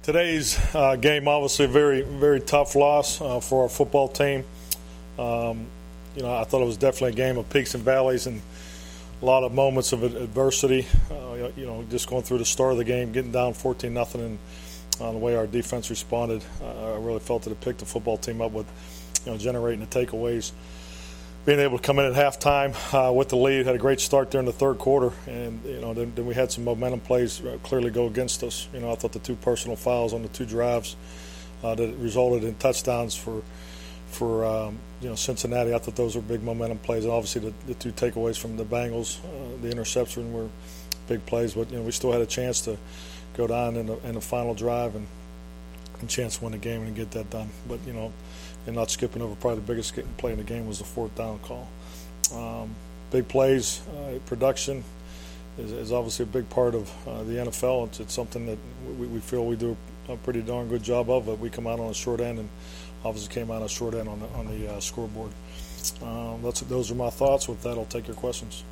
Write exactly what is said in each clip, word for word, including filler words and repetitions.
Today's uh, game, obviously, a very, very tough loss uh, for our football team. Um, you know, I thought it was definitely a game of peaks and valleys and a lot of moments of adversity. Uh, you know, just going through the start of the game, getting down fourteen nothing, and uh, the way our defense responded, uh, I really felt that it picked the football team up with, you know, generating the takeaways. Being able to come in at halftime uh, with the lead, had a great start there in the third quarter, and you know then, then we had some momentum plays uh, clearly go against us. You know, I thought the two personal fouls on the two drives uh, that resulted in touchdowns for for um, you know Cincinnati. I thought those were big momentum plays, and obviously the, the two takeaways from the Bengals, uh, the interception were big plays. But you know we still had a chance to go down in the, in the final drive and a chance to win the game and get that done. But you know. And not skipping over probably the biggest play in the game was the fourth down call. Um, big plays, uh, production is, is obviously a big part of uh, the N F L. It's, it's something that we, we feel we do a pretty darn good job of. But we come out on a short end, and obviously came out on a short end on the, on the uh, scoreboard. Um, that's, those are my thoughts. With that, I'll take your questions.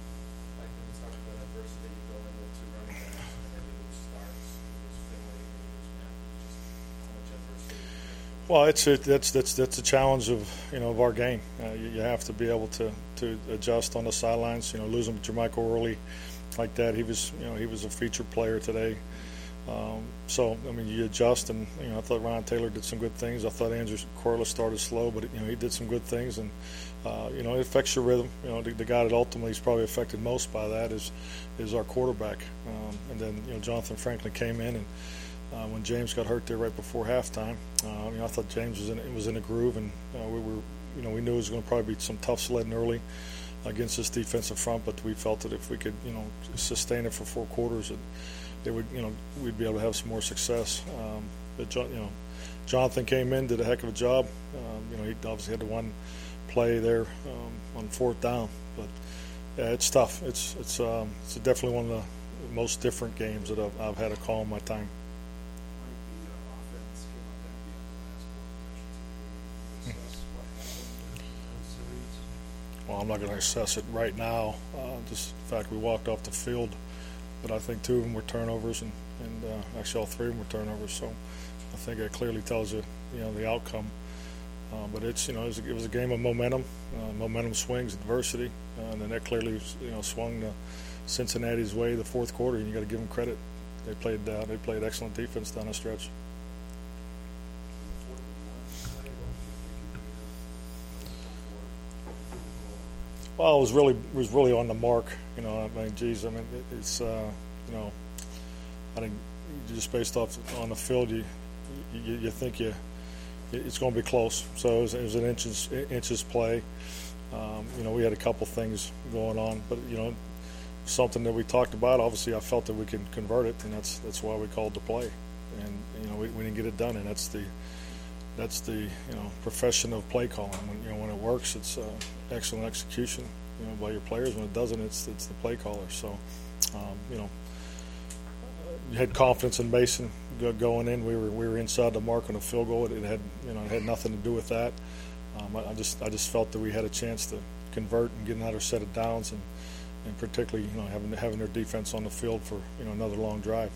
Well, it's a, that's that's that's a challenge of you know of our game. Uh, you, you have to be able to, to adjust on the sidelines. You know, losing Jermichael Early like that, he was you know he was a featured player today. Um, so I mean, you adjust, and you know I thought Ryan Taylor did some good things. I thought Andrew Corliss started slow, but you know he did some good things, and uh, you know it affects your rhythm. You know the, the guy that ultimately is probably affected most by that is is our quarterback. Um, and then you know Jonathan Franklin came in and. Uh, when James got hurt there right before halftime, uh, you know, I thought James was in was in a groove, and uh, we were, you know, we knew it was going to probably be some tough sledding early against this defensive front, but we felt that if we could, you know, sustain it for four quarters, it, it would, you know, we'd be able to have some more success. Um, but you know, Jonathan came in, did a heck of a job. Um, you know, he obviously had the one play there um, on fourth down, but yeah, it's tough. It's it's um, it's definitely one of the most different games that I've, I've had to call in my time. Well, I'm not going to assess it right now. Uh, just the fact we walked off the field, but I think two of them were turnovers, and, and uh, actually all three of them were turnovers. So I think it clearly tells you, you know, the outcome. Uh, but it's, you know, it was, a, it was a game of momentum. Uh, momentum swings, adversity, uh, and then that clearly, you know, swung the Cincinnati's way the fourth quarter. And you got to give them credit. They played, uh, they played excellent defense down the stretch. Well, it was really it was really on the mark, you know. I mean, geez, I mean, it, it's uh, you know, I think just based off on the field, you you, you think you it's going to be close. So it was, it was an inches inches play. Um, you know, we had a couple things going on, but you know, something that we talked about. Obviously, I felt that we could convert it, and that's that's why we called the play. And you know, we, we didn't get it done, and that's the that's the you know profession of play calling. When you know when it works, it's uh, excellent execution, you know, by your players. When it doesn't, it's it's the play caller. So, um, you know, you had confidence in Mason going in. We were we were inside the mark on a field goal. It, it had you know it had nothing to do with that. Um, I, I just I just felt that we had a chance to convert and get another set of downs, and, and particularly you know having having their defense on the field for you know another long drive.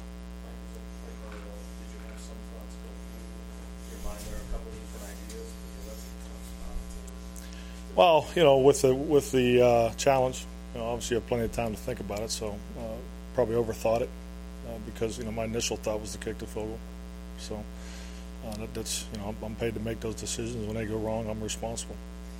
Well, you know, with the with the uh, challenge, you know, obviously you have plenty of time to think about it. So uh, probably overthought it uh, because you know my initial thought was to kick the field goal. So uh, that, that's you know I'm, I'm paid to make those decisions. When they go wrong, I'm responsible.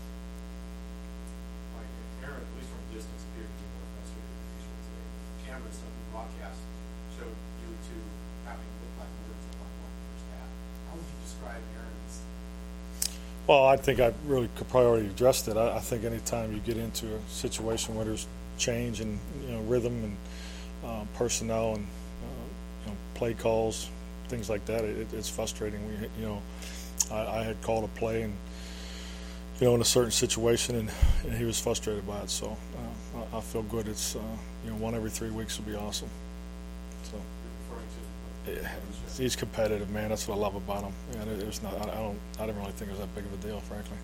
Aaron, at least from a distance, appeared to be more frustrated than usual today. Cameras on the broadcast showed you two having looked like words in one first half. How would you describe Aaron's? Well, I think I really could probably already addressed it. I, I think anytime you get into a situation where there's change in you know rhythm and uh, personnel and uh, you know play calls, things like that, it, it's frustrating. We, you know, I, I had called a play and you know in a certain situation, and, and he was frustrated by it. So uh, I, I feel good. It's uh, you know one every three weeks would be awesome. So. Yeah, he's competitive, man. That's what I love about him. Yeah, it was not. I don't. I didn't really think it was that big of a deal, frankly.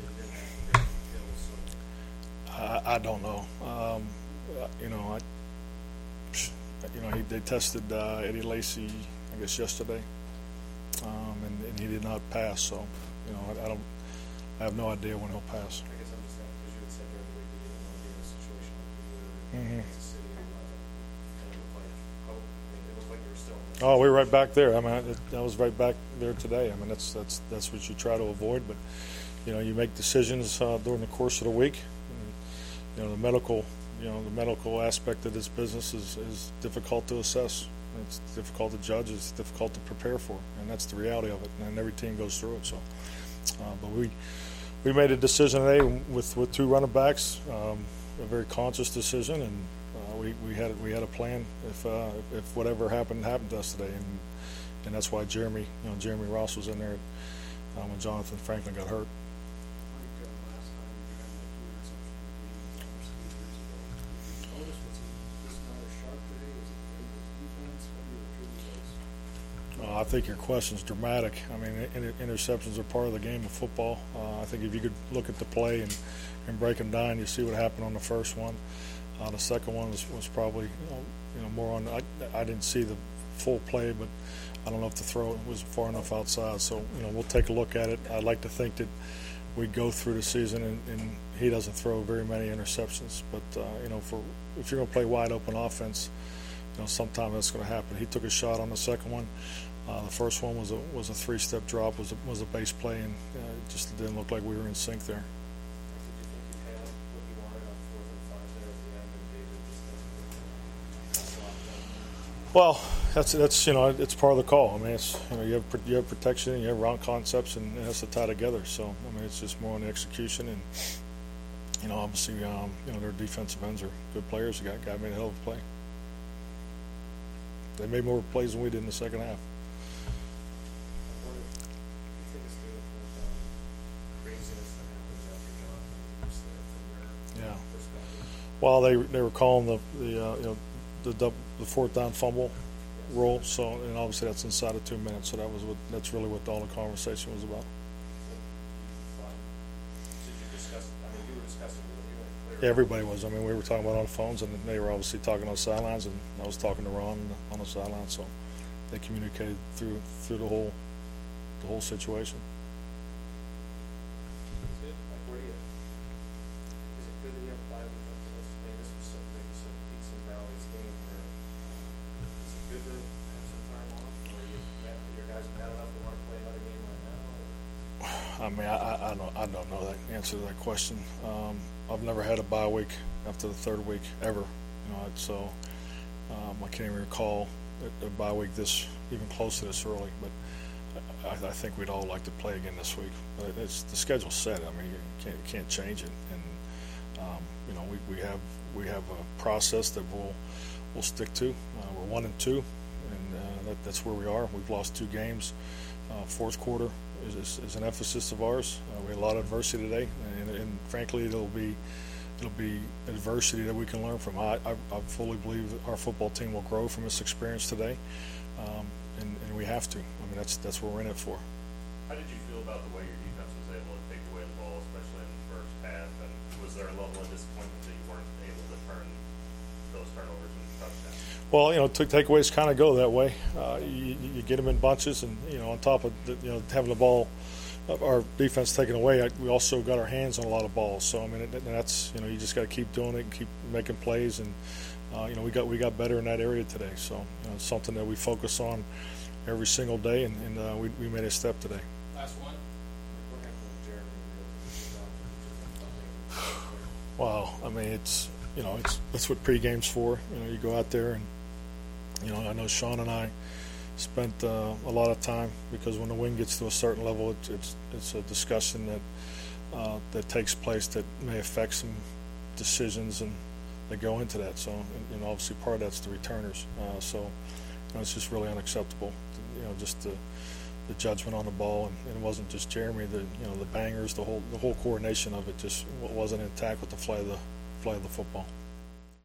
I, I don't know. Um, you know, I you know, he, they tested uh, Eddie Lacy, I guess, yesterday, um, and, and he did not pass. So, you know, I, I don't, I have no idea when he'll pass. I guess I'm just saying, because you had said during the week that you didn't want to be in a situation like you were in Mhm. Kansas City and eleven, and it looked like, oh, I mean, it looked like you were still in this. Oh, we were right back there. I mean, it, I was right back there today. I mean, that's that's that's what you try to avoid. But you know, you make decisions uh, during the course of the week. And, you know, the medical, you know, the medical aspect of this business is, is difficult to assess. It's difficult to judge. It's difficult to prepare for, and that's the reality of it. And every team goes through it. So, uh, but we we made a decision today with with two running backs, um, a very conscious decision, and uh, we we had we had a plan if uh, if whatever happened happened to us today, and and that's why Jeremy, you know, Jeremy Ross was in there uh, when Jonathan Franklin got hurt. Like, uh, last time you had like two interceptions in the game, almost eight years ago. Did you notice, was he just not as sharp today? Was it great with defense? How do you attribute those? Uh, I think your question's dramatic. I mean, inter- interceptions are part of the game of football. Uh, I think if you could look at the play and, and break them down, you see what happened on the first one. Uh, the second one was, was probably, you know, you know, more on. I, I didn't see the full play, but I don't know if the throw was far enough outside. So, you know, we'll take a look at it. I'd like to think that we go through the season and, and he doesn't throw very many interceptions. But uh, you know, for if you're going to play wide open offense, you know, sometime that's going to happen. He took a shot on the second one. Uh, the first one was a was a three step drop, was a, was a base play, and uh, it just didn't look like we were in sync there. Did you think you had what you wanted on fourth and five there at the end, and David just doesn't get Well, that's that's you know it's part of the call. I mean, it's you know you have you have protection and you have route concepts, and it has to tie together. So I mean, it's just more on the execution, and you know obviously um, you know their defensive ends are good players. The guy, guy made a hell of a play. They made more plays than we did in the second half. What if you take us through the fourth down craziness that happens after Jonathan moves there from your Yeah. perspective? Well, they they were calling the the uh, you know the dub, the fourth down fumble rule. So and obviously that's inside of two minutes. So that was what that's really what all the conversation was about. Did you discuss, I mean, you were discussing, you weren't clear. Yeah, everybody was. I mean, we were talking about it on the phones, and they were obviously talking on the sidelines, and I was talking to Ron on the sidelines. So they communicated through through the whole the whole situation. Is it, like, where do you, is it good that you have five weeks after this? I mean, this was something, like you said, peaks and valleys game where, is it good to have some time off, or you, your guys are mad enough to want to play another game right now? Or? I mean, I, I, I don't I don't know that answer to that question. Um, I've never had a bye week after the third week ever. You know, so um, I can't even recall a, a bye week this even close to this early. But I, I think we'd all like to play again this week. But it's the schedule's set. I mean, you can't you can't change it. And um, you know, we, we have we have a process that we'll we'll stick to. Uh, we're one and two, and uh, that, that's where we are. We've lost two games. Uh, fourth quarter is, is, is an emphasis of ours. Uh, we had a lot of adversity today, and, and frankly, it'll be it'll be adversity that we can learn from. I, I, I fully believe that our football team will grow from this experience today, um, and, and we have to. I mean, that's that's what we're in it for. How did you feel about the way your defense was able to take away the ball, especially in the first half? And was there a level of disappointment that you weren't able to turn those turnovers into touchdowns? Well, you know, t- takeaways kind of go that way. Uh, you, you get them in bunches, and you know, on top of the, you know having the ball, uh, our defense taken away, I, we also got our hands on a lot of balls. So I mean, it, that's you know, you just got to keep doing it and keep making plays, and uh, you know, we got we got better in that area today. So you know, it's something that we focus on every single day, and, and uh, we we made a step today. Last one. What happened with Jeremy? Wow, I mean, it's you know, it's that's what pregame's for. You know, you go out there and. You know, I know Sean and I spent uh, a lot of time because when the win gets to a certain level, it's it's, it's a discussion that uh, that takes place that may affect some decisions and that go into that. So, and, and obviously, part of that's the returners. Uh, so, you know, it's just really unacceptable. You know, just the the judgment on the ball, and, and it wasn't just Jeremy. The you know the bangers, the whole the whole coordination of it just wasn't intact with the fly of the fly of the football.